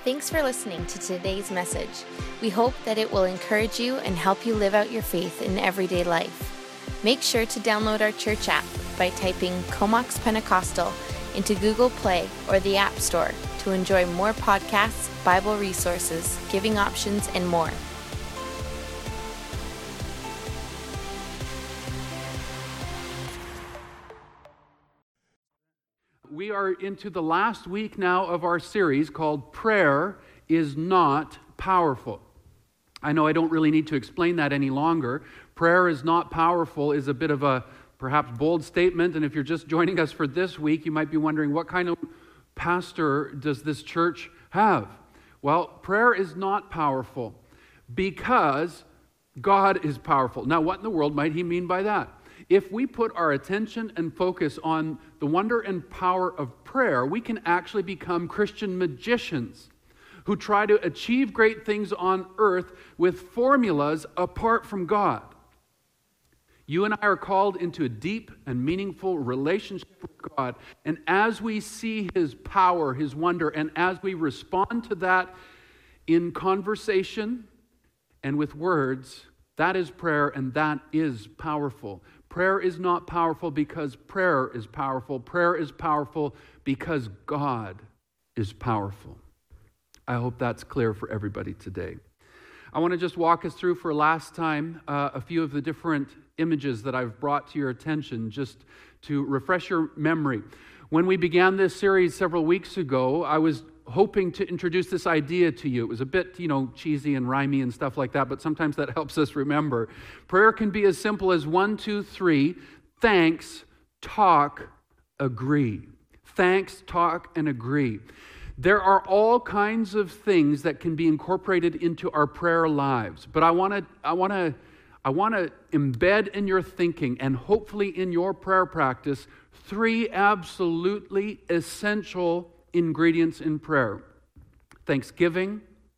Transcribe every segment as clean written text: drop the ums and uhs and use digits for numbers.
Thanks for listening to today's message. We hope that it will encourage you and help you live out your faith in everyday life. Make sure to download our church app by typing Comox Pentecostal into Google Play or the App Store to enjoy more podcasts, Bible resources, giving options, and more. We are into the last week now of our series called Prayer is Not Powerful. I know I don't really need to explain that any longer. Prayer is not powerful is a bit of a perhaps bold statement, and if you're just joining us for this week, you might be wondering, what kind of pastor does this church have? Well, prayer is not powerful because God is powerful. Now, what in the world might he mean by that? If we put our attention and focus on the wonder and power of prayer, we can actually become Christian magicians who try to achieve great things on earth with formulas apart from God. You and I are called into a deep and meaningful relationship with God, and as we see His power, His wonder, and as we respond to that in conversation and with words, that is prayer, and that is powerful. Prayer is not powerful because prayer is powerful. Prayer is powerful because God is powerful. I hope that's clear for everybody today. I want to just walk us through for last time a few of the different images that I've brought to your attention just to refresh your memory. When we began this series several weeks ago, I was hoping to introduce this idea to you. It was a bit, cheesy and rhymey and stuff like that, but sometimes that helps us remember. Prayer can be as simple as 1, 2, 3, thanks, talk, agree. Thanks, talk, and agree. There are all kinds of things that can be incorporated into our prayer lives, but I want to embed in your thinking and hopefully in your prayer practice 3 absolutely essential ingredients in prayer: thanksgiving,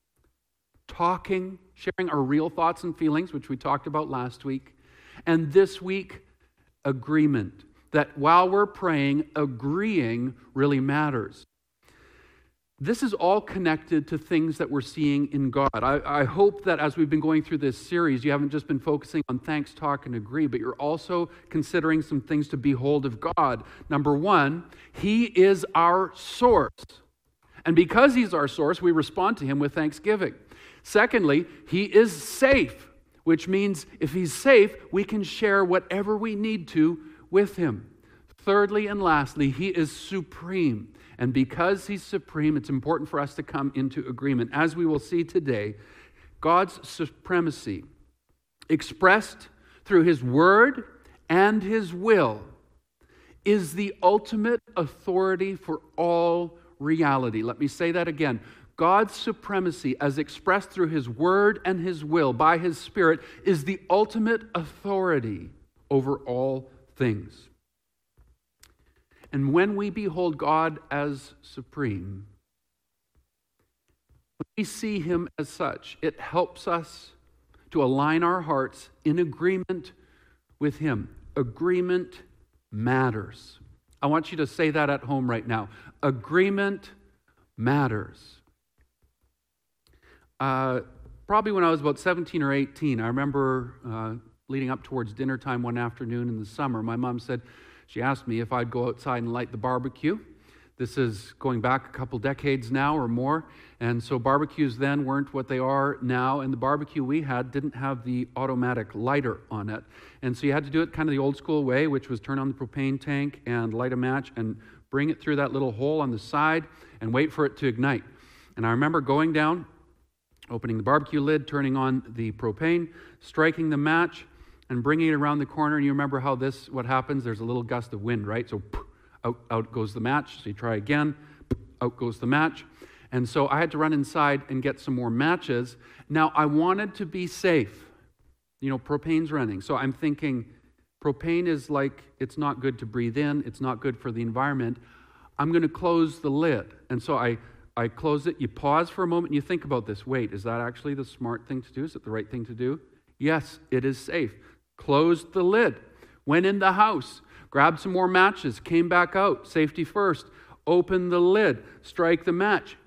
talking, sharing our real thoughts and feelings, which we talked about last week, and this week, agreement. That while we're praying, agreeing really matters. This is all connected to things that we're seeing in God. I hope that as we've been going through this series, you haven't just been focusing on thanks, talk, and agree, but you're also considering some things to behold of God. Number 1, He is our source. And because He's our source, we respond to Him with thanksgiving. Secondly, He is safe, which means if He's safe, we can share whatever we need to with Him. Thirdly and lastly, He is supreme. And because He's supreme, it's important for us to come into agreement. As we will see today, God's supremacy, expressed through His word and His will, is the ultimate authority for all reality. Let me say that again. God's supremacy, as expressed through His word and His will by His Spirit, is the ultimate authority over all things. And when we behold God as supreme, when we see Him as such, it helps us to align our hearts in agreement with Him. Agreement matters. I want you to say that at home right now. Agreement matters. Probably when I was about 17 or 18, I remember leading up towards dinner time one afternoon in the summer, my mom said, she asked me if I'd go outside and light the barbecue. This is going back a couple decades now or more, and so barbecues then weren't what they are now, and the barbecue we had didn't have the automatic lighter on it. And so you had to do it kind of the old school way, which was turn on the propane tank and light a match and bring it through that little hole on the side and wait for it to ignite. And I remember going down, opening the barbecue lid, turning on the propane, striking the match, and bringing it around the corner. And you remember how what happens? There's a little gust of wind, right? So out goes the match. So you try again, out goes the match. And so I had to run inside and get some more matches. Now, I wanted to be safe. Propane's running. So I'm thinking, propane is like, it's not good to breathe in. It's not good for the environment. I'm going to close the lid. And so I close it. You pause for a moment and you think about this. Wait, is that actually the smart thing to do? Is it the right thing to do? Yes, it is safe. Closed the lid. Went in the house. Grabbed some more matches. Came back out. Safety first. Open the lid. Strike the match.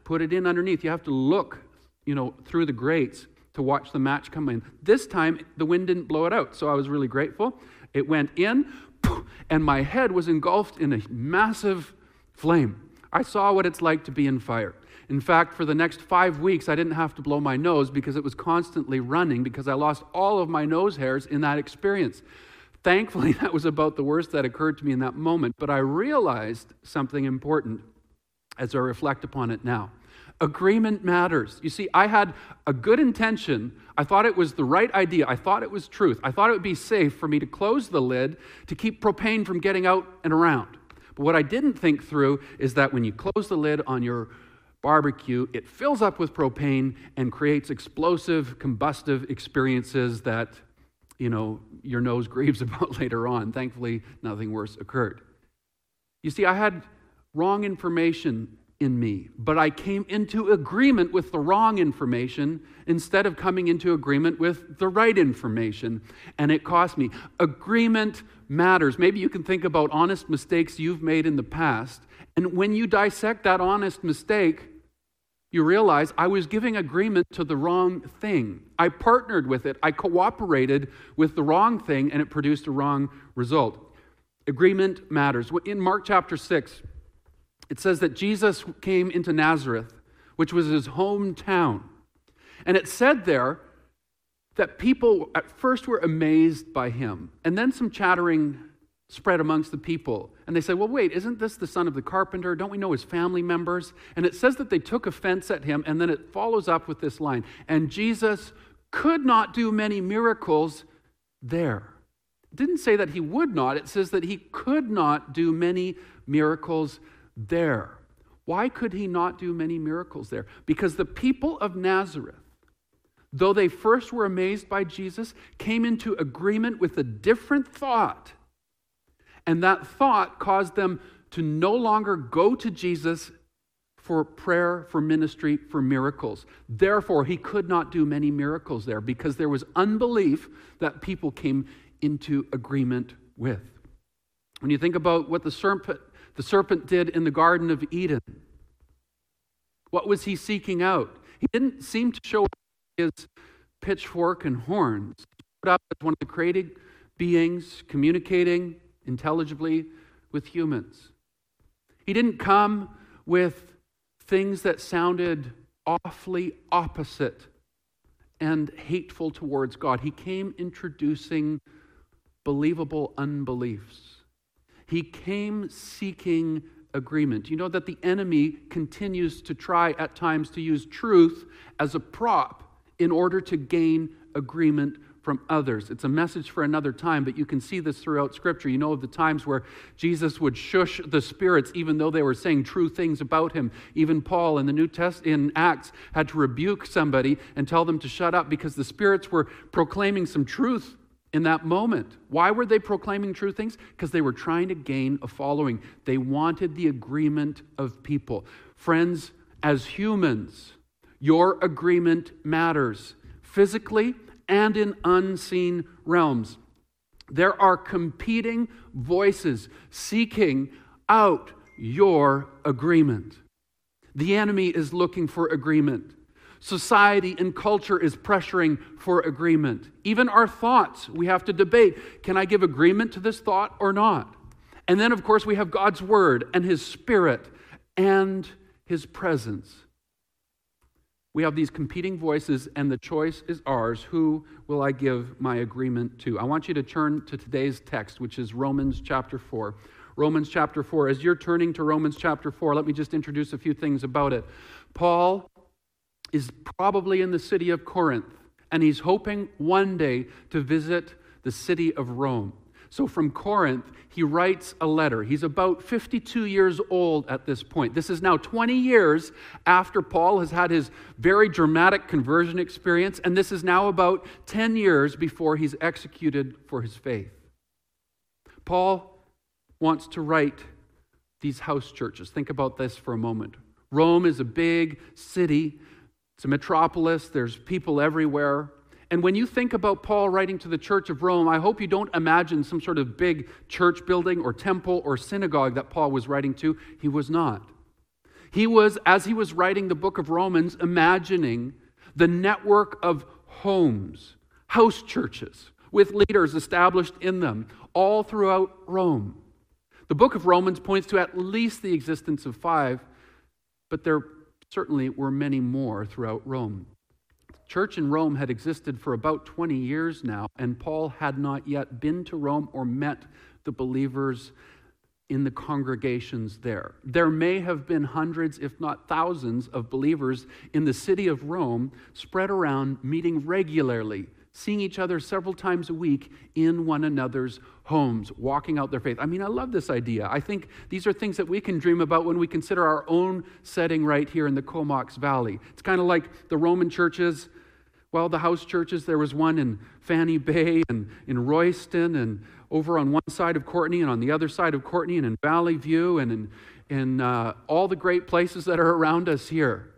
put it in underneath. You have to look, through the grates to watch the match come in. This time, the wind didn't blow it out, so I was really grateful. It went in, and my head was engulfed in a massive flame. I saw what it's like to be in fire. In fact, for the next 5 weeks, I didn't have to blow my nose because it was constantly running because I lost all of my nose hairs in that experience. Thankfully, that was about the worst that occurred to me in that moment, but I realized something important as I reflect upon it now. Agreement matters. You see, I had a good intention. I thought it was the right idea. I thought it was truth. I thought it would be safe for me to close the lid to keep propane from getting out and around. But what I didn't think through is that when you close the lid on your barbecue, it fills up with propane and creates explosive, combustive experiences that, your nose grieves about later on. Thankfully, nothing worse occurred. You see, I had wrong information in me, but I came into agreement with the wrong information instead of coming into agreement with the right information, and it cost me. Agreement matters. Maybe you can think about honest mistakes you've made in the past, and when you dissect that honest mistake, you realize I was giving agreement to the wrong thing. I partnered with it. I cooperated with the wrong thing, and it produced a wrong result. Agreement matters. In Mark chapter 6, it says that Jesus came into Nazareth, which was his hometown. And it said there that people at first were amazed by him. And then some chattering spread amongst the people. And they said, well, wait, isn't this the son of the carpenter? Don't we know his family members? And it says that they took offense at him. And then it follows up with this line. And Jesus could not do many miracles there. It didn't say that he would not. It says that he could not do many miracles there. Why could he not do many miracles there? Because the people of Nazareth, though they first were amazed by Jesus, came into agreement with a different thought. And that thought caused them to no longer go to Jesus for prayer, for ministry, for miracles. Therefore, he could not do many miracles there because there was unbelief that people came into agreement with. When you think about what the serpent did in the Garden of Eden, what was he seeking out? He didn't seem to show up his pitchfork and horns. He showed up as one of the created beings communicating intelligibly with humans. He didn't come with things that sounded awfully opposite and hateful towards God. He came introducing believable unbeliefs. He came seeking agreement. You know that the enemy continues to try at times to use truth as a prop in order to gain agreement from others. It's a message for another time, but you can see this throughout Scripture. You know of the times where Jesus would shush the spirits even though they were saying true things about him. Even Paul in the New Testament, in Acts, had to rebuke somebody and tell them to shut up because the spirits were proclaiming some truth in that moment. Why were they proclaiming true things? Because they were trying to gain a following. They wanted the agreement of people. Friends, as humans, your agreement matters physically and in unseen realms. There are competing voices seeking out your agreement. The enemy is looking for agreement. Society and culture is pressuring for agreement. Even our thoughts, we have to debate. Can I give agreement to this thought or not? And then, of course, we have God's Word and His Spirit and His presence. We have these competing voices, and the choice is ours. Who will I give my agreement to? I want you to turn to today's text, which is Romans chapter 4. Romans chapter 4. As you're turning to Romans chapter 4, let me just introduce a few things about it. Paul is probably in the city of Corinth, and he's hoping one day to visit the city of Rome. So from Corinth, he writes a letter. He's about 52 years old at this point. This is now 20 years after Paul has had his very dramatic conversion experience, and this is now about 10 years before he's executed for his faith. Paul wants to write these house churches. Think about this for a moment. Rome is a big city. It's a metropolis. There's people everywhere. And when you think about Paul writing to the church of Rome, I hope you don't imagine some sort of big church building or temple or synagogue that Paul was writing to. He was not. He was, as he was writing the book of Romans, imagining the network of homes, house churches, with leaders established in them all throughout Rome. The book of Romans points to at least the existence of 5, but there certainly were many more throughout Rome. The church in Rome had existed for about 20 years now, and Paul had not yet been to Rome or met the believers in the congregations there. There may have been hundreds, if not thousands, of believers in the city of Rome spread around, meeting regularly, seeing each other several times a week in one another's homes, walking out their faith. I mean, I love this idea. I think these are things that we can dream about when we consider our own setting right here in the Comox Valley. It's kind of like the Roman churches. Well, the house churches, there was one in Fanny Bay and in Royston and over on one side of Courtenay and on the other side of Courtenay and in Valley View and in all the great places that are around us here.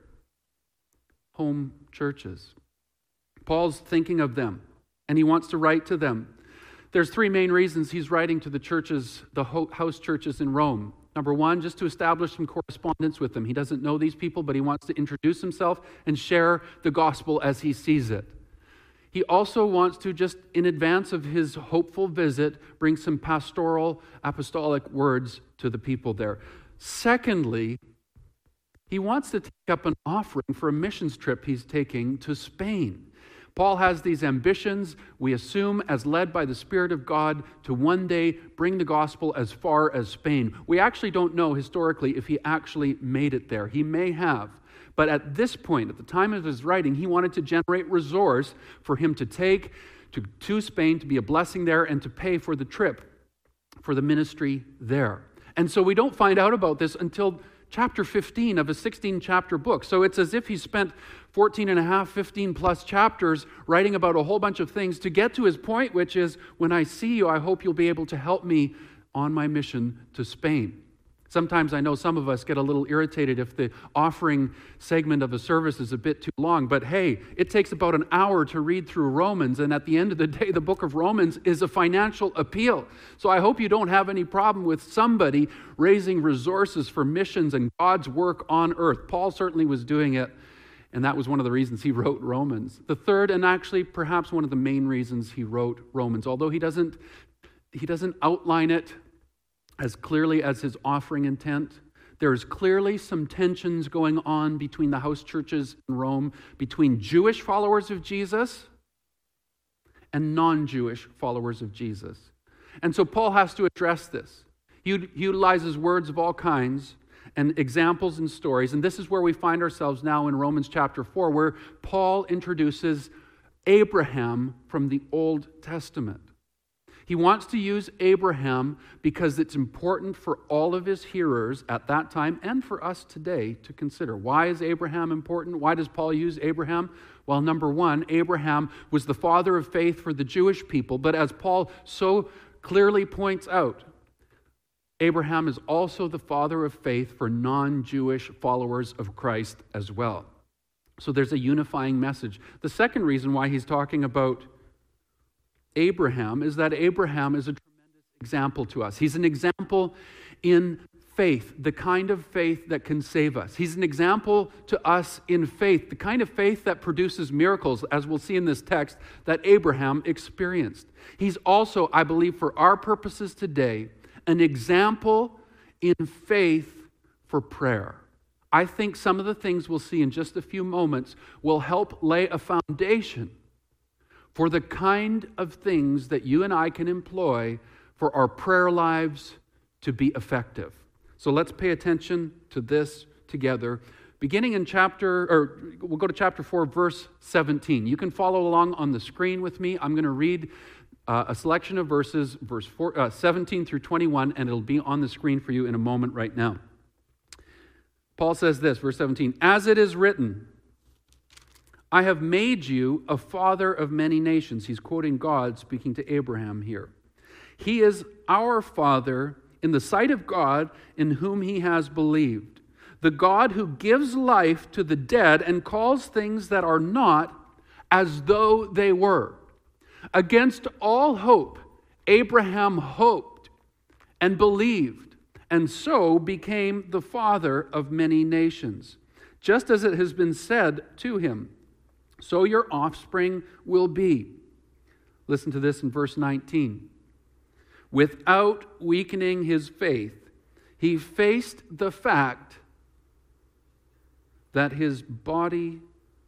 Home churches. Paul's thinking of them, and he wants to write to them. There's 3 main reasons he's writing to the churches, the house churches in Rome. Number 1, just to establish some correspondence with them. He doesn't know these people, but he wants to introduce himself and share the gospel as he sees it. He also wants to, just in advance of his hopeful visit, bring some pastoral, apostolic words to the people there. Secondly, he wants to take up an offering for a missions trip he's taking to Spain. Paul has these ambitions, we assume, as led by the Spirit of God, to one day bring the gospel as far as Spain. We actually don't know historically if he actually made it there. He may have. But at this point, at the time of his writing, he wanted to generate resource for him to take to Spain, to be a blessing there, and to pay for the trip, for the ministry there. And so we don't find out about this until chapter 15 of a 16-chapter book. So it's as if he spent 14 and a half, 15 plus chapters writing about a whole bunch of things to get to his point, which is, when I see you, I hope you'll be able to help me on my mission to Spain. Sometimes I know some of us get a little irritated if the offering segment of a service is a bit too long, but hey, it takes about an hour to read through Romans, and at the end of the day, the book of Romans is a financial appeal. So I hope you don't have any problem with somebody raising resources for missions and God's work on earth. Paul certainly was doing it, and that was one of the reasons he wrote Romans. The third, and actually perhaps one of the main reasons he wrote Romans, although he doesn't outline it as clearly as his offering intent. There's clearly some tensions going on between the house churches in Rome, between Jewish followers of Jesus and non-Jewish followers of Jesus. And so Paul has to address this. He utilizes words of all kinds and examples and stories, and this is where we find ourselves now in Romans chapter 4, where Paul introduces Abraham from the Old Testament. He wants to use Abraham because it's important for all of his hearers at that time and for us today to consider. Why is Abraham important? Why does Paul use Abraham? Well, number 1, Abraham was the father of faith for the Jewish people, but as Paul so clearly points out, Abraham is also the father of faith for non-Jewish followers of Christ as well. So there's a unifying message. The second reason why he's talking about Abraham is that Abraham is a tremendous example to us. He's an example in faith, the kind of faith that can save us. He's an example to us in faith, the kind of faith that produces miracles, as we'll see in this text, that Abraham experienced. He's also, I believe, for our purposes today, an example in faith for prayer. I think some of the things we'll see in just a few moments will help lay a foundation for the kind of things that you and I can employ for our prayer lives to be effective. So let's pay attention to this together. Beginning in we'll go to chapter 4, verse 17. You can follow along on the screen with me. I'm going to read a selection of verses, 17 through 21, and it'll be on the screen for you in a moment right now. Paul says this, verse 17, "As it is written, I have made you a father of many nations." He's quoting God, speaking to Abraham here. "He is our father in the sight of God, in whom he has believed. The God who gives life to the dead and calls things that are not as though they were. Against all hope, Abraham hoped and believed and so became the father of many nations. Just as it has been said to him, so your offspring will be. Listen to this in verse 19. Without weakening his faith, he faced the fact that his body...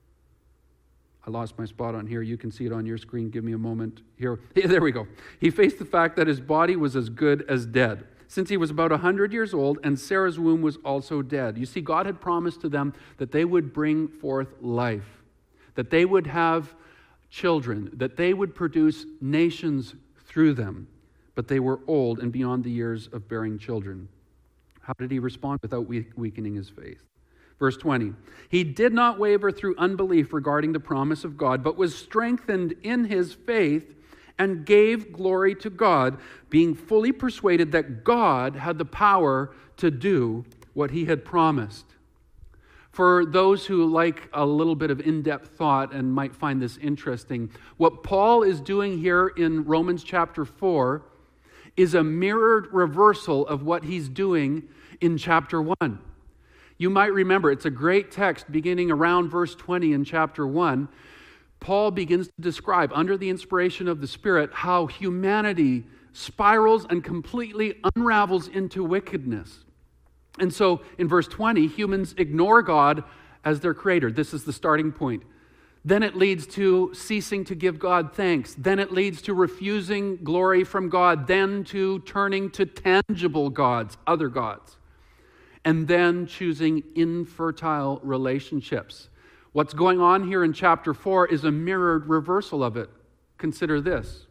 I lost my spot on here. You can see it on your screen. Give me a moment here. There we go. He faced the fact that his body was as good as dead, since he was about 100 years old, and Sarah's womb was also dead. You see, God had promised to them that they would bring forth life, that they would have children, that they would produce nations through them, but they were old and beyond the years of bearing children. How did he respond without weakening his faith? Verse 20, he did not waver through unbelief regarding the promise of God, but was strengthened in his faith and gave glory to God, being fully persuaded that God had the power to do what he had promised. For those who like a little bit of in-depth thought and might find this interesting, what Paul is doing here in Romans chapter 4 is a mirrored reversal of what he's doing in chapter 1. You might remember, it's a great text beginning around verse 20 in chapter 1. Paul begins to describe, under the inspiration of the Spirit, how humanity spirals and completely unravels into wickedness. And so in verse 20, humans ignore God as their creator. This is the starting point. Then it leads to ceasing to give God thanks. Then it leads to refusing glory from God. Then to turning to tangible gods, other gods. And then choosing infertile relationships. What's going on here in chapter 4 is a mirrored reversal of it. Consider this.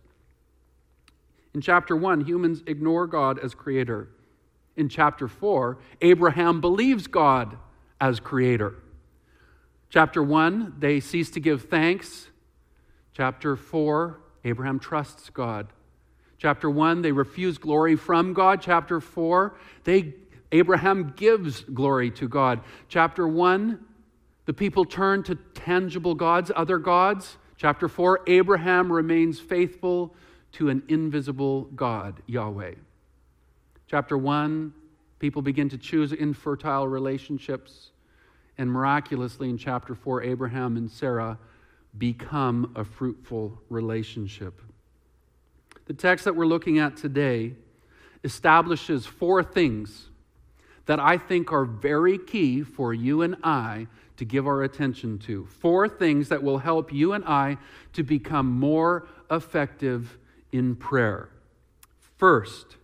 In chapter 1, humans ignore God as creator. In chapter 4, Abraham believes God as creator. Chapter 1, they cease to give thanks. Chapter 4, Abraham trusts God. Chapter 1, they refuse glory from God. Chapter 4, Abraham gives glory to God. Chapter 1, the people turn to tangible gods, other gods. Chapter 4, Abraham remains faithful to an invisible God, Yahweh. Chapter 1, people begin to choose infertile relationships. And miraculously in chapter 4, Abraham and Sarah become a fruitful relationship. The text that we're looking at today establishes 4 things that I think are very key for you and I to give our attention to. 4 things that will help you and I to become more effective in prayer. First,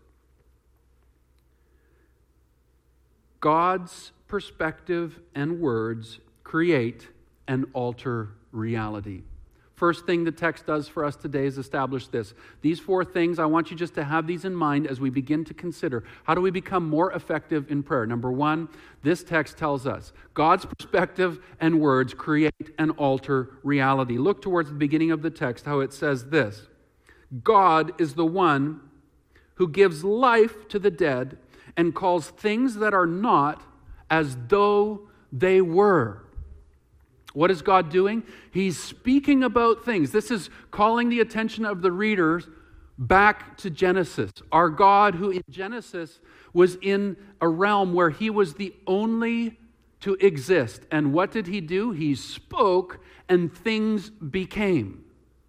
God's perspective and words create and alter reality. First thing the text does for us today is establish this. These 4 things, I want you just to have these in mind as we begin to consider how do we become more effective in prayer. Number 1, this text tells us God's perspective and words create and alter reality. Look towards the beginning of the text, how it says this. God is the one who gives life to the dead and calls things that are not as though they were. What is God doing? He's speaking about things. This is calling the attention of the readers back to Genesis. Our God, who in Genesis was in a realm where he was the only to exist. And what did he do? He spoke and things became.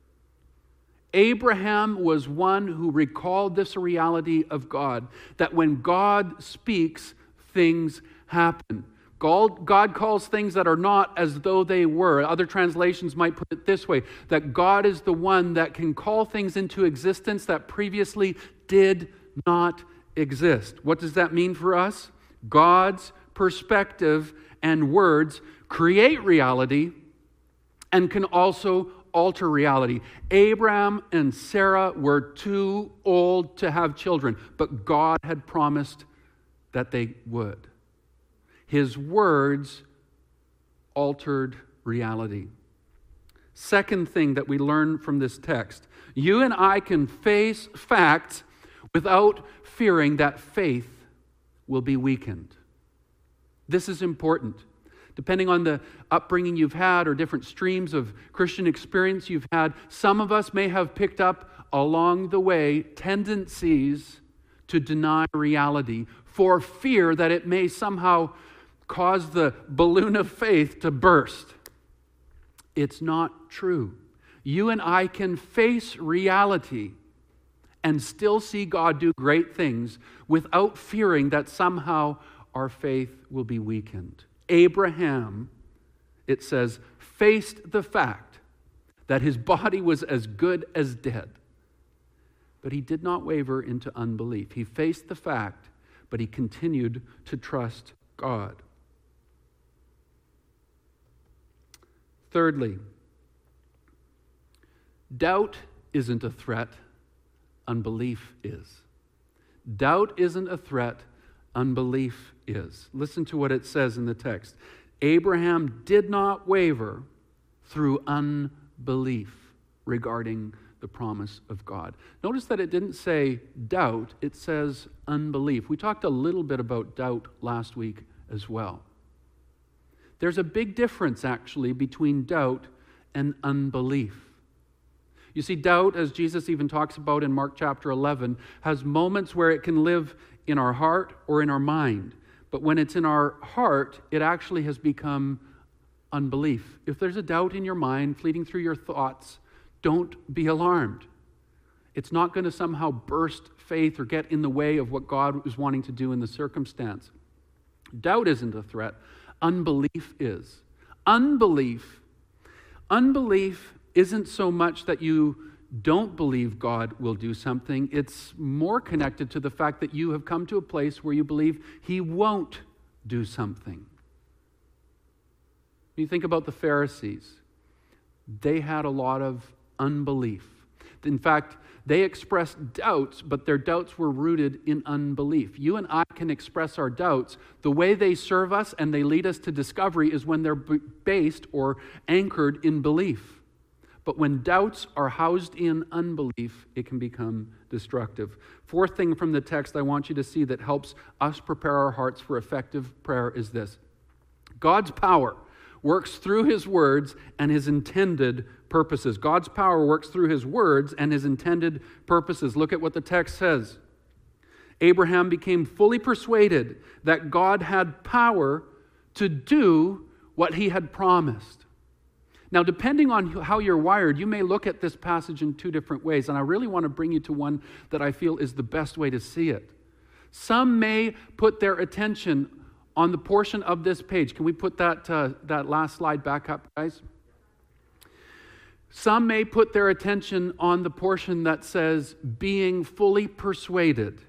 Abraham was one who recalled this reality of God, that when God speaks, things happen. God calls things that are not as though they were. Other translations might put it this way, that God is the one that can call things into existence that previously did not exist. What does that mean for us? God's perspective and words create reality and can also alter reality. Abraham and Sarah were too old to have children, but God had promised that they would. His words altered reality. Second thing that we learn from this text, you and I can face facts without fearing that faith will be weakened. This is important. Depending on the upbringing you've had or different streams of Christian experience you've had, some of us may have picked up along the way tendencies to deny reality for fear that it may somehow cause the balloon of faith to burst. It's not true. You and I can face reality and still see God do great things without fearing that somehow our faith will be weakened. Abraham, it says, faced the fact that his body was as good as dead. But he did not waver into unbelief. He faced the fact, but he continued to trust God. Thirdly, doubt isn't a threat, unbelief is. Doubt isn't a threat, unbelief is. Listen to what it says in the text. Abraham did not waver through unbelief regarding the promise of God. Notice that it didn't say doubt, it says unbelief. We talked a little bit about doubt last week as well. There's a big difference, actually, between doubt and unbelief. You see, doubt, as Jesus even talks about in Mark chapter 11, has moments where it can live in our heart or in our mind. But when it's in our heart, it actually has become unbelief. If there's a doubt in your mind, fleeting through your thoughts, don't be alarmed. It's not going to somehow burst faith or get in the way of what God is wanting to do in the circumstance. Doubt isn't a threat. Unbelief is. Unbelief isn't so much that you don't believe God will do something. It's more connected to the fact that you have come to a place where you believe He won't do something. You think about the Pharisees. They had a lot of unbelief. In fact, they expressed doubts, but their doubts were rooted in unbelief. You and I can express our doubts. The way they serve us and they lead us to discovery is when they're based or anchored in belief. But when doubts are housed in unbelief, it can become destructive. Fourth thing from the text I want you to see that helps us prepare our hearts for effective prayer is this. God's power works through His words and His intended purposes. God's power works through His words and His intended purposes. Look at what the text says. Abraham became fully persuaded that God had power to do what He had promised. Now, depending on how you're wired, you may look at this passage in two different ways, and I really want to bring you to one that I feel is the best way to see it. Some may put their attention on the portion of this page. Can we put that last slide back up, guys? Some may put their attention on the portion that says, being fully persuaded.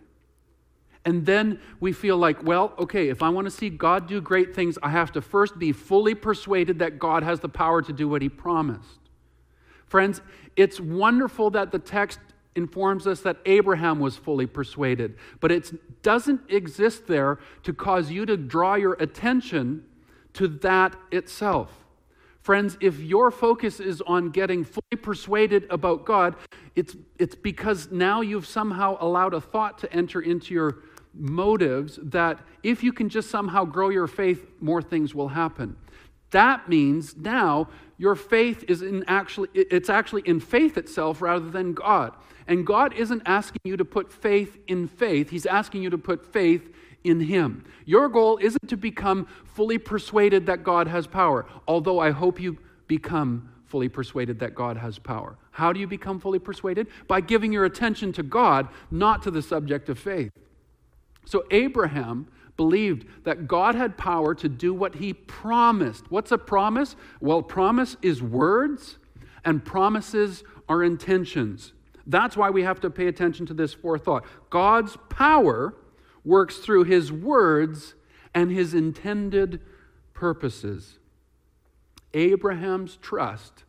And then we feel like, well, okay, if I want to see God do great things, I have to first be fully persuaded that God has the power to do what He promised. Friends, it's wonderful that the text informs us that Abraham was fully persuaded, but it doesn't exist there to cause you to draw your attention to that itself. Friends, if your focus is on getting fully persuaded about God, it's because now you've somehow allowed a thought to enter into your motives that if you can just somehow grow your faith, more things will happen. That means now your faith is actually in faith itself rather than God. And God isn't asking you to put faith in faith. He's asking you to put faith in Him. Your goal isn't to become fully persuaded that God has power, although I hope you become fully persuaded that God has power. How do you become fully persuaded? By giving your attention to God, not to the subject of faith. So Abraham believed that God had power to do what He promised. What's a promise? Well, promise is words, and promises are intentions. That's why we have to pay attention to this fourth thought. God's power works through His words and His intended purposes. Abraham's trust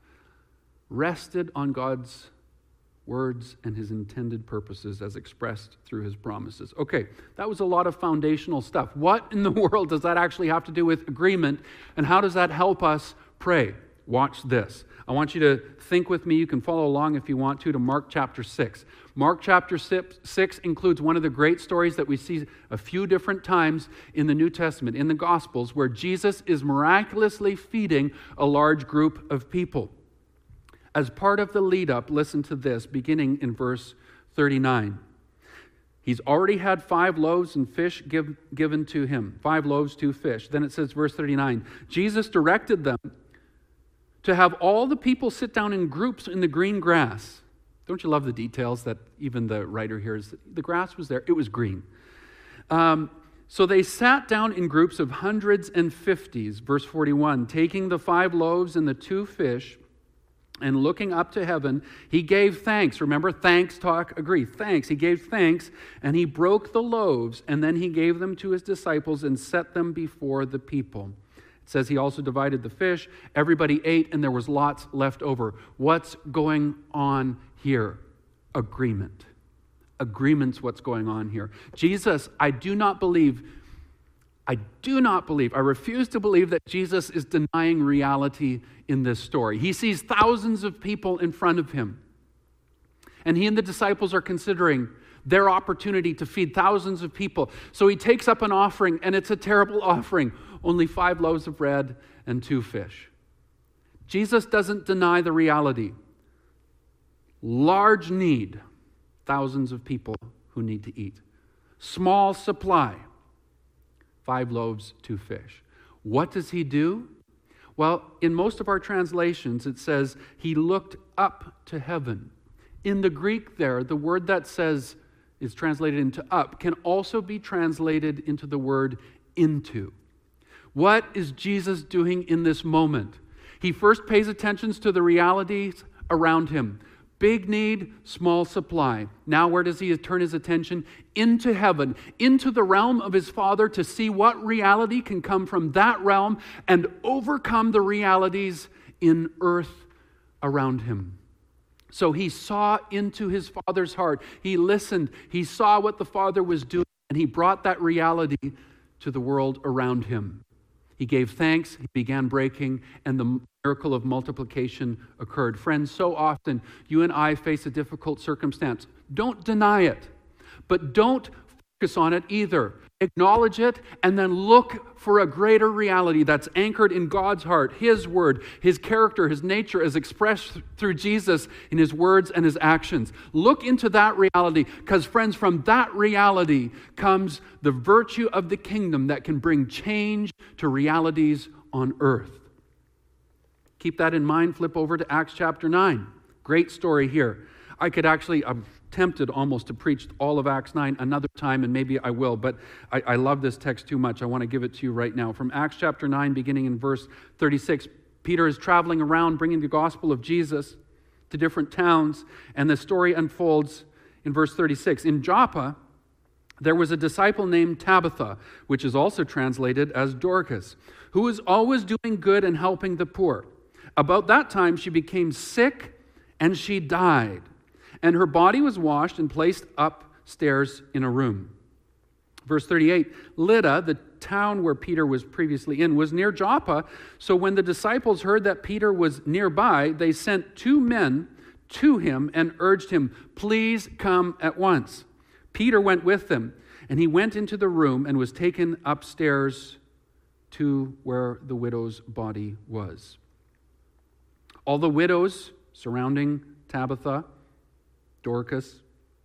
rested on God's words and His intended purposes as expressed through His promises. Okay, that was a lot of foundational stuff. What in the world does that actually have to do with agreement, and how does that help us pray? Watch this. I want you to think with me. You can follow along if you want to Mark chapter 6. Mark chapter 6 includes one of the great stories that we see a few different times in the New Testament, in the Gospels, where Jesus is miraculously feeding a large group of people. As part of the lead-up, listen to this, beginning in verse 39. He's already had 5 loaves and fish given to him. 5 loaves, 2 fish. Then it says, verse 39, Jesus directed them to have all the people sit down in groups in the green grass. Don't you love the details that even the writer here is? The grass was there. It was green. So they sat down in groups of hundreds and fifties. Verse 41, taking the 5 loaves and the 2 fish, and looking up to heaven, he gave thanks. Remember, thanks, talk, agree. Thanks. He gave thanks, and he broke the loaves, and then he gave them to his disciples and set them before the people. It says he also divided the fish. Everybody ate, and there was lots left over. What's going on here? Agreement. Agreement's what's going on here. Jesus, I refuse to believe that Jesus is denying reality in this story. He sees thousands of people in front of him. And he and the disciples are considering their opportunity to feed thousands of people. So he takes up an offering, and it's a terrible offering. Only 5 loaves of bread and 2 fish. Jesus doesn't deny the reality. Large need, thousands of people who need to eat. Small supply, 5 loaves, 2 fish. What does he do? Well, in most of our translations, it says he looked up to heaven. In the Greek there, the word that says is translated into up can also be translated into the word into. What is Jesus doing in this moment? He first pays attention to the realities around him. Big need, small supply. Now where does he turn his attention? Into heaven, into the realm of his Father, to see what reality can come from that realm and overcome the realities in earth around him. So he saw into his Father's heart. He listened. He saw what the Father was doing, and he brought that reality to the world around him. He gave thanks, he began breaking, and the miracle of multiplication occurred. Friends, so often you and I face a difficult circumstance. Don't deny it, but don't focus on it either. Acknowledge it, and then look for a greater reality that's anchored in God's heart, His Word, His character, His nature as expressed through Jesus in His words and His actions. Look into that reality, because friends, from that reality comes the virtue of the kingdom that can bring change to realities on earth. Keep that in mind. Flip over to Acts chapter 9. Great story here. I'm tempted almost to preach all of Acts 9 another time, and maybe I will, but I love this text too much. I want to give it to you right now. From Acts chapter 9, beginning in verse 36, Peter is traveling around bringing the gospel of Jesus to different towns, and the story unfolds in verse 36. In Joppa, there was a disciple named Tabitha, which is also translated as Dorcas, who was always doing good and helping the poor. About that time, she became sick, and she died. And her body was washed and placed upstairs in a room. Verse 38, Lydda, the town where Peter was previously in, was near Joppa. So when the disciples heard that Peter was nearby, they sent 2 men to him and urged him, "Please come at once." Peter went with them, and he went into the room and was taken upstairs to where the widow's body was. All the widows surrounding Tabitha, Dorcas,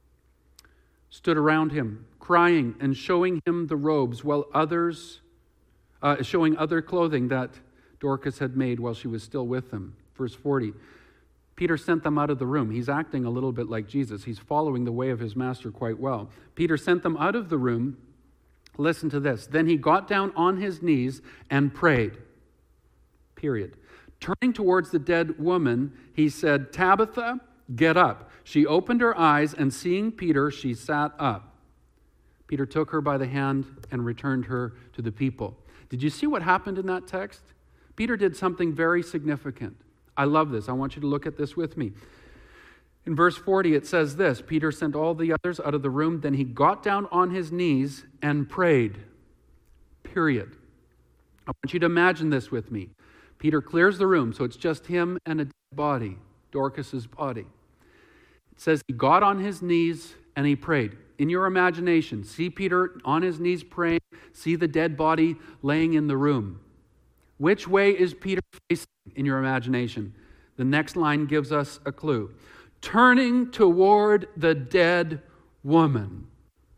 stood around him, crying and showing him the robes, while others, showing other clothing that Dorcas had made while she was still with them. Verse 40, Peter sent them out of the room. He's acting a little bit like Jesus. He's following the way of his master quite well. Peter sent them out of the room. Listen to this. Then he got down on his knees and prayed. Period. Turning towards the dead woman, he said, "Tabitha, get up." She opened her eyes, and seeing Peter, she sat up. Peter took her by the hand and returned her to the people. Did you see what happened in that text? Peter did something very significant. I love this. I want you to look at this with me. In verse 40, it says this, Peter sent all the others out of the room. Then he got down on his knees and prayed. Period. I want you to imagine this with me. Peter clears the room, so it's just him and a dead body, Dorcas's body. It says he got on his knees and he prayed. In your imagination, see Peter on his knees praying, see the dead body laying in the room. Which way is Peter facing in your imagination? The next line gives us a clue. Turning toward the dead woman.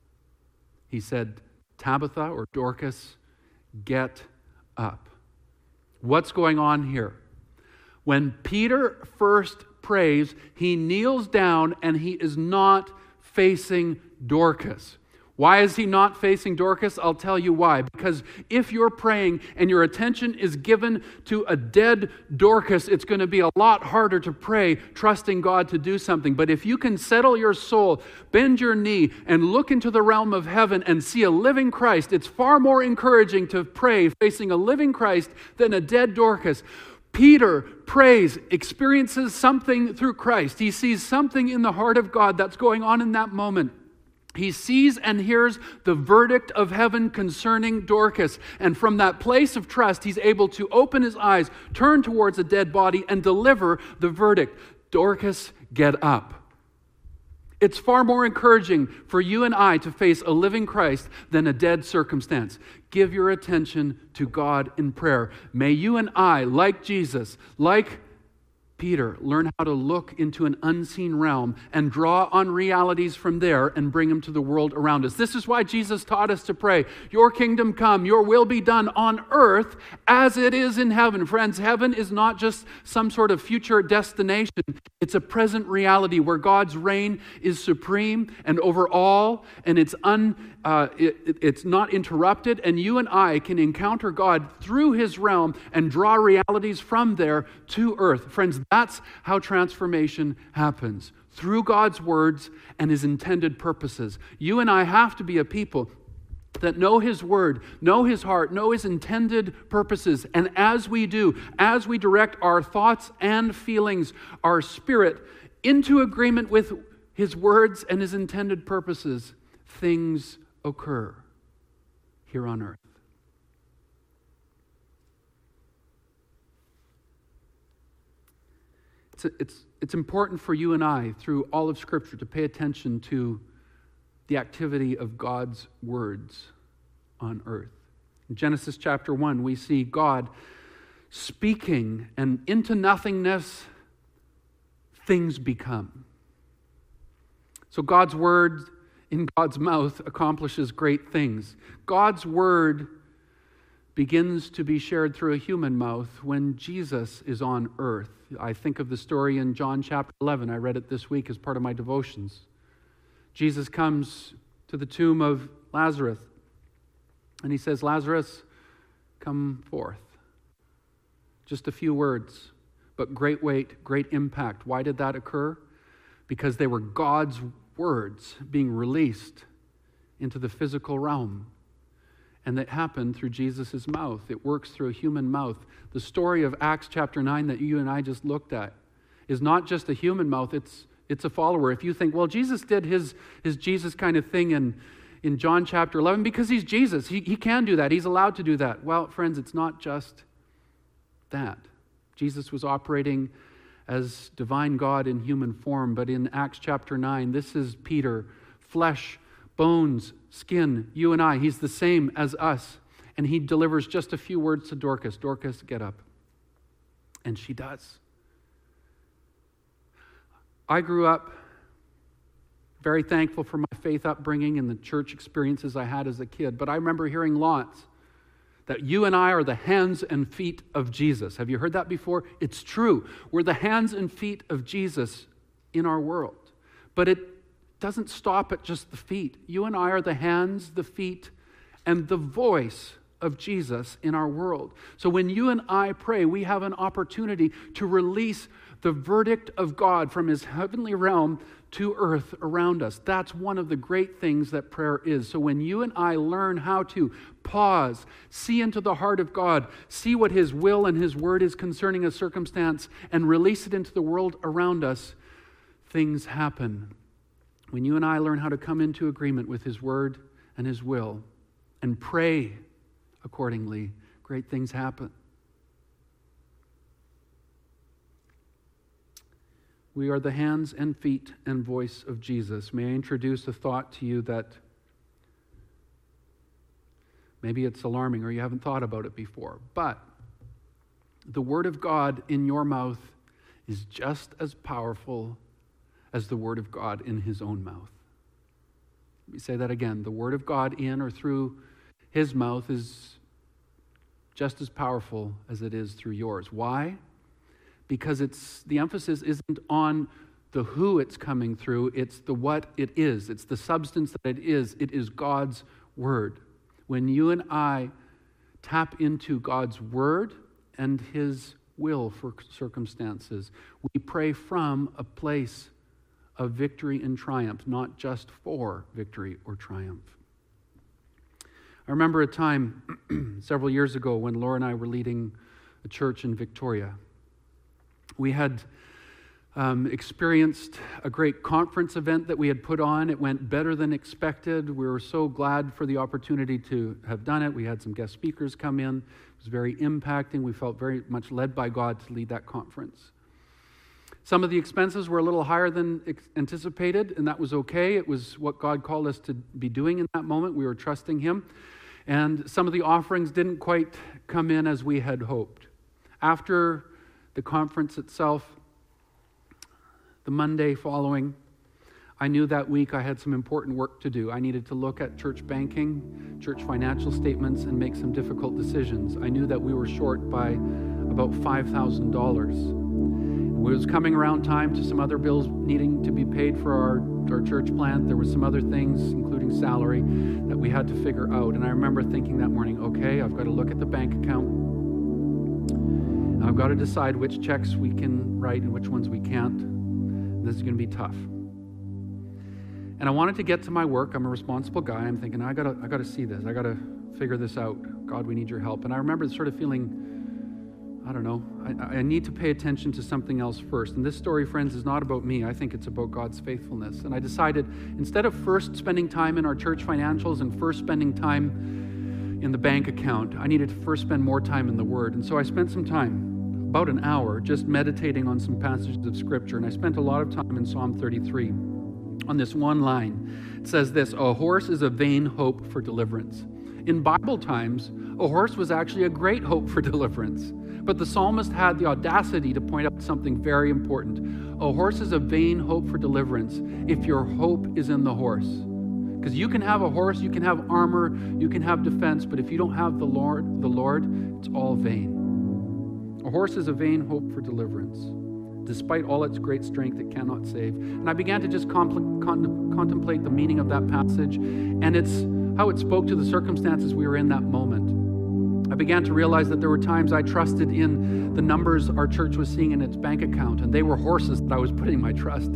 He said, Tabitha or Dorcas, get up. What's going on here? When Peter first prays, he kneels down and he is not facing Dorcas. Why is he not facing Dorcas? I'll tell you why. Because if you're praying and your attention is given to a dead Dorcas, it's going to be a lot harder to pray, trusting God to do something. But if you can settle your soul, bend your knee, and look into the realm of heaven and see a living Christ, it's far more encouraging to pray facing a living Christ than a dead Dorcas. Peter prays, experiences something through Christ. He sees something in the heart of God that's going on in that moment. He sees and hears the verdict of heaven concerning Dorcas. And from that place of trust, he's able to open his eyes, turn towards a dead body, and deliver the verdict. Dorcas, get up. It's far more encouraging for you and I to face a living Christ than a dead circumstance. Give your attention to God in prayer. May you and I, like Jesus, like Peter, learn how to look into an unseen realm and draw on realities from there and bring them to the world around us. This is why Jesus taught us to pray, your kingdom come, your will be done on earth as it is in heaven. Friends, heaven is not just some sort of future destination. It's a present reality where God's reign is supreme and over all, and it's not interrupted, and you and I can encounter God through his realm and draw realities from there to earth. Friends, that's how transformation happens, through God's words and his intended purposes. You and I have to be a people that know his word, know his heart, know his intended purposes. And as we do, as we direct our thoughts and feelings, our spirit, into agreement with his words and his intended purposes, things occur here on earth. It's important for you and I, through all of Scripture, to pay attention to the activity of God's words on earth. In Genesis chapter 1, we see God speaking, and into nothingness, things become. So God's word in God's mouth accomplishes great things. God's word begins to be shared through a human mouth when Jesus is on earth. I think of the story in John chapter 11. I read it this week as part of my devotions. Jesus comes to the tomb of Lazarus, and he says, Lazarus, come forth. Just a few words, but great weight, great impact. Why did that occur? Because they were God's words being released into the physical realm. And that happened through Jesus' mouth. It works through a human mouth. The story of Acts chapter 9 that you and I just looked at is not just a human mouth, it's a follower. If you think, well, Jesus did his Jesus kind of thing in John chapter 11 because he's Jesus. He can do that. He's allowed to do that. Well, friends, it's not just that. Jesus was operating as divine God in human form, but in Acts chapter 9, this is Peter, flesh, bones, skin, you and I. He's the same as us. And he delivers just a few words to Dorcas. Dorcas, get up. And she does. I grew up very thankful for my faith upbringing and the church experiences I had as a kid. But I remember hearing lots that you and I are the hands and feet of Jesus. Have you heard that before? It's true. We're the hands and feet of Jesus in our world. But it doesn't stop at just the feet. You and I are the hands, the feet, and the voice of Jesus in our world. So when you and I pray, we have an opportunity to release the verdict of God from his heavenly realm to earth around us. That's one of the great things that prayer is. So when you and I learn how to pause, see into the heart of God, see what his will and his word is concerning a circumstance, and release it into the world around us, things happen. When you and I learn how to come into agreement with his word and his will and pray accordingly, great things happen. We are the hands and feet and voice of Jesus. May I introduce a thought to you that maybe it's alarming or you haven't thought about it before, but the word of God in your mouth is just as powerful as the word of God in his own mouth. Let me say that again. The word of God in or through his mouth is just as powerful as it is through yours. Why? Because the emphasis isn't on the who it's coming through, it's the what it is. It's the substance that it is. It is God's word. When you and I tap into God's word and his will for circumstances, we pray from a place of victory and triumph, not just for victory or triumph. I remember a time several years ago when Laura and I were leading a church in Victoria. We had experienced a great conference event that we had put on. It went better than expected. We were so glad for the opportunity to have done it. We had some guest speakers come in. It was very impacting. We felt very much led by God to lead that conference. Some of the expenses were a little higher than anticipated, and that was okay. It was what God called us to be doing in that moment. We were trusting him. And some of the offerings didn't quite come in as we had hoped. After the conference itself, the Monday following, I knew that week I had some important work to do. I needed to look at church banking, church financial statements, and make some difficult decisions. I knew that we were short by about $5,000. It was coming around time to some other bills needing to be paid for our church plant. There were some other things, including salary, that we had to figure out. And I remember thinking that morning, okay, I've got to look at the bank account. I've got to decide which checks we can write and which ones we can't. This is going to be tough. And I wanted to get to my work. I'm a responsible guy. I'm thinking, I got to see this. I got to figure this out. God, we need your help. And I remember sort of feeling, I don't know, I need to pay attention to something else first. And this story, friends, is not about me. I think it's about God's faithfulness. And I decided, instead of first spending time in our church financials and first spending time in the bank account, I needed to first spend more time in the Word. And so I spent some time, about an hour, just meditating on some passages of Scripture. And I spent a lot of time in Psalm 33 on this one line. It says this: "A horse is a vain hope for deliverance." In Bible times, a horse was actually a great hope for deliverance. But the psalmist had the audacity to point out something very important. A horse is a vain hope for deliverance if your hope is in the horse. Because you can have a horse, you can have armor, you can have defense, but if you don't have the Lord, it's all vain. A horse is a vain hope for deliverance. Despite all its great strength, it cannot save. And I began to just contemplate the meaning of that passage, and it's how it spoke to the circumstances we were in that moment. I began to realize that there were times I trusted in the numbers our church was seeing in its bank account, and they were horses that I was putting my trust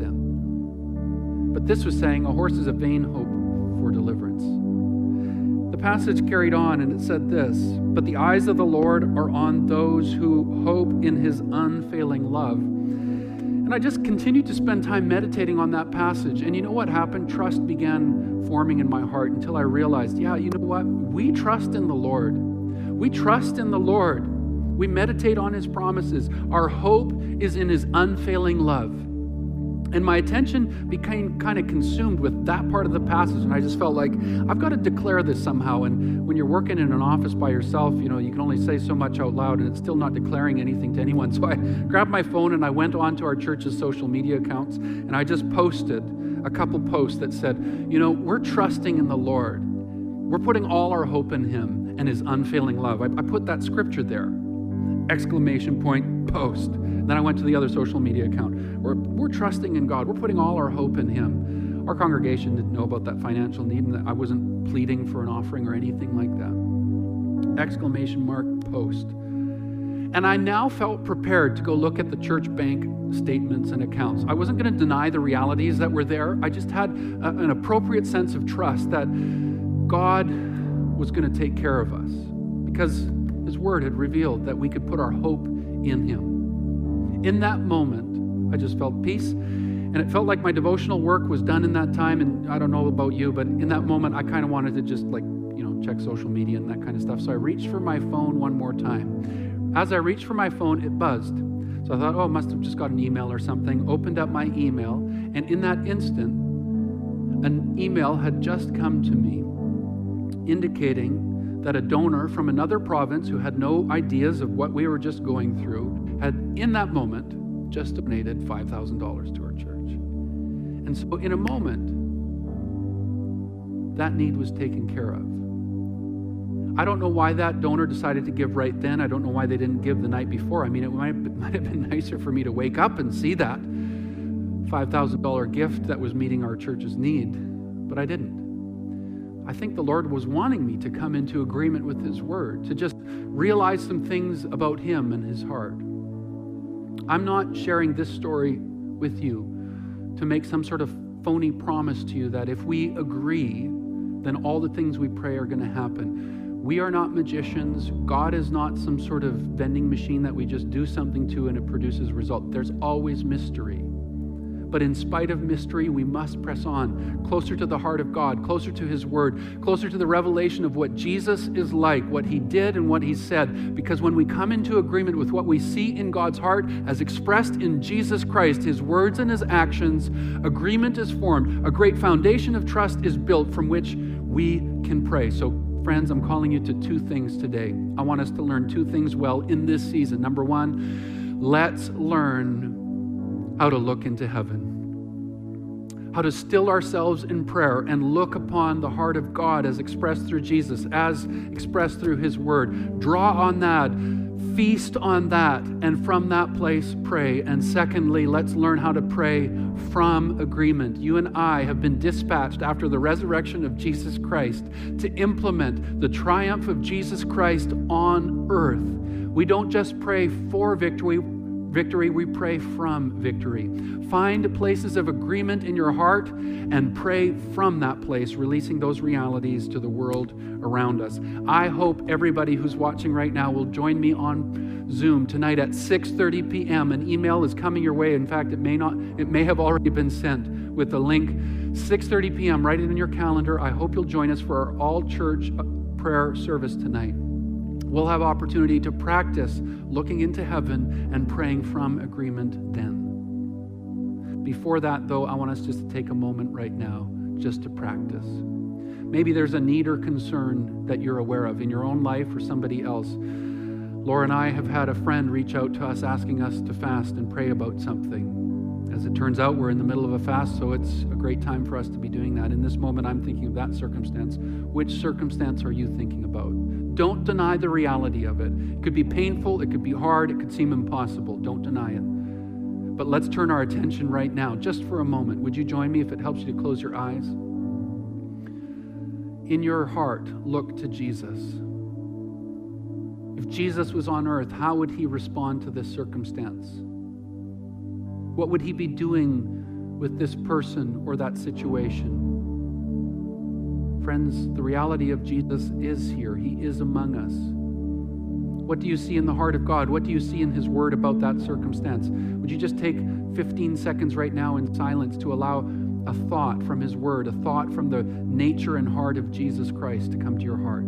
in. But this was saying a horse is a vain hope for deliverance. The passage carried on, and it said this: "But the eyes of the Lord are on those who hope in his unfailing love." And I just continued to spend time meditating on that passage. And you know what happened? Trust began forming in my heart until I realized, yeah, you know what? We trust in the Lord. We trust in the Lord. We meditate on his promises. Our hope is in his unfailing love. And my attention became kind of consumed with that part of the passage, and I just felt like I've got to declare this somehow. And when you're working in an office by yourself, you can only say so much out loud, and it's still not declaring anything to anyone. So I grabbed my phone and I went onto our church's social media accounts, and I just posted a couple posts that said, we're trusting in the Lord. We're putting all our hope in him and his unfailing love. I put that scripture there. Exclamation point, post. Then I went to the other social media account. We're trusting in God. We're putting all our hope in him. Our congregation didn't know about that financial need, and I wasn't pleading for an offering or anything like that. Exclamation mark, post. And I now felt prepared to go look at the church bank statements and accounts. I wasn't going to deny the realities that were there. I just had an appropriate sense of trust that God was going to take care of us, because his word had revealed that we could put our hope in him. In that moment, I just felt peace, and it felt like my devotional work was done in that time. And I don't know about you, but in that moment, I kind of wanted to just check social media and that kind of stuff. So I reached for my phone one more time. As I reached for my phone, it buzzed. So I thought, I must have just got an email or something. Opened up my email, and in that instant, an email had just come to me indicating that a donor from another province who had no ideas of what we were just going through had, in that moment, just donated $5,000 to our church. And so in a moment, that need was taken care of. I don't know why that donor decided to give right then. I don't know why they didn't give the night before. I mean, it might have been nicer for me to wake up and see that $5,000 gift that was meeting our church's need, but I didn't. I think the Lord was wanting me to come into agreement with His Word, to just realize some things about Him and His heart. I'm not sharing this story with you to make some sort of phony promise to you that if we agree, then all the things we pray are going to happen. We are not magicians. God is not some sort of vending machine that we just do something to and it produces result. There's always mystery. But in spite of mystery, we must press on, closer to the heart of God, closer to His Word, closer to the revelation of what Jesus is like, what He did and what He said. Because when we come into agreement with what we see in God's heart as expressed in Jesus Christ, His words and His actions, agreement is formed. A great foundation of trust is built from which we can pray. So friends, I'm calling you to two things today. I want us to learn two things well in this season. Number one, let's learn how to look into heaven, how to still ourselves in prayer and look upon the heart of God as expressed through Jesus, as expressed through His Word. Draw on that, feast on that, and from that place pray. And secondly, let's learn how to pray from agreement. You and I have been dispatched after the resurrection of Jesus Christ to implement the triumph of Jesus Christ on earth. We don't just pray for victory, we pray from victory. Find places of agreement in your heart and pray from that place, releasing those realities to the world around us. I hope everybody who's watching right now will join me on Zoom tonight at 6:30 p.m. An email is coming your way. In fact, it may have already been sent with the link. 6:30 p.m. Write it in your calendar. I hope you'll join us for our all-church prayer service tonight. We'll have opportunity to practice looking into heaven and praying from agreement then. Before that, though, I want us just to take a moment right now just to practice. Maybe there's a need or concern that you're aware of in your own life or somebody else. Laura and I have had a friend reach out to us asking us to fast and pray about something. As it turns out, we're in the middle of a fast, so it's a great time for us to be doing that. In this moment, I'm thinking of that circumstance. Which circumstance are you thinking about? Don't deny the reality of it. It could be painful, it could be hard, it could seem impossible. Don't deny it. But let's turn our attention right now, just for a moment. Would you join me if it helps you to close your eyes? In your heart, look to Jesus. If Jesus was on earth, how would He respond to this circumstance? What would He be doing with this person or that situation? Friends, the reality of Jesus is here. He is among us. What do you see in the heart of God? What do you see in His Word about that circumstance? Would you just take 15 seconds right now in silence to allow a thought from His Word, a thought from the nature and heart of Jesus Christ to come to your heart?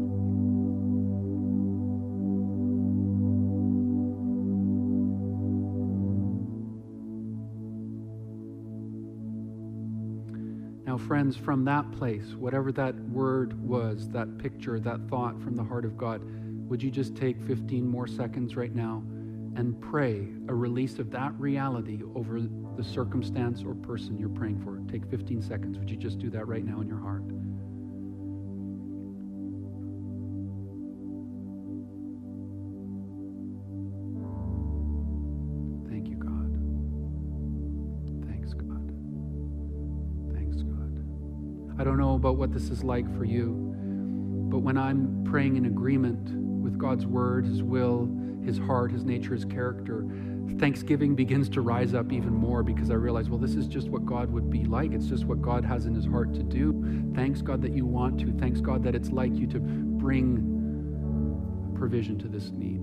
Now, friends, from that place, whatever that word was, that picture, that thought from the heart of God, would you just take 15 more seconds right now and pray a release of that reality over the circumstance or person you're praying for? Take 15 seconds. Would you just do that right now in your heart? I don't know about what this is like for you, but when I'm praying in agreement with God's Word, His will, His heart, His nature, His character, thanksgiving begins to rise up even more because I realize, well, this is just what God would be like. It's just what God has in His heart to do. Thanks God that you want to. Thanks God that it's like you to bring provision to this need.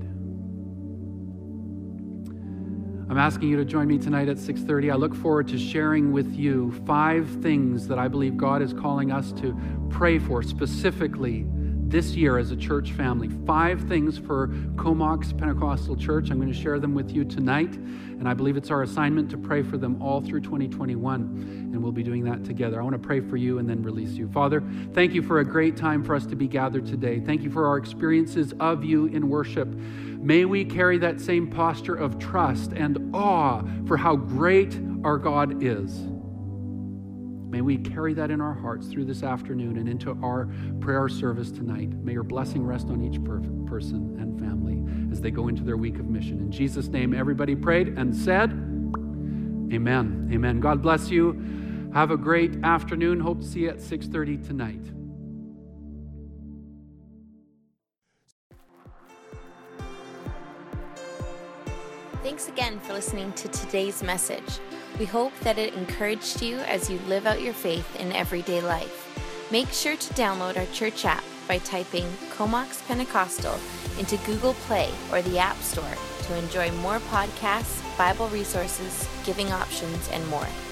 I'm asking you to join me tonight at 6:30. I look forward to sharing with you 5 things that I believe God is calling us to pray for specifically this year as a church family. 5 things for Comox Pentecostal Church. I'm going to share them with you tonight, and I believe it's our assignment to pray for them all through 2021, and we'll be doing that together. I want to pray for you and then release you. Father, thank you for a great time for us to be gathered today. Thank you for our experiences of you in worship. May we carry that same posture of trust and awe for how great our God is. May we carry that in our hearts through this afternoon and into our prayer service tonight. May your blessing rest on each person and family as they go into their week of mission. In Jesus' name, everybody prayed and said, amen. Amen. God bless you. Have a great afternoon. Hope to see you at 6:30 tonight. Thanks again for listening to today's message. We hope that it encouraged you as you live out your faith in everyday life. Make sure to download our church app by typing Comox Pentecostal into Google Play or the App Store to enjoy more podcasts, Bible resources, giving options, and more.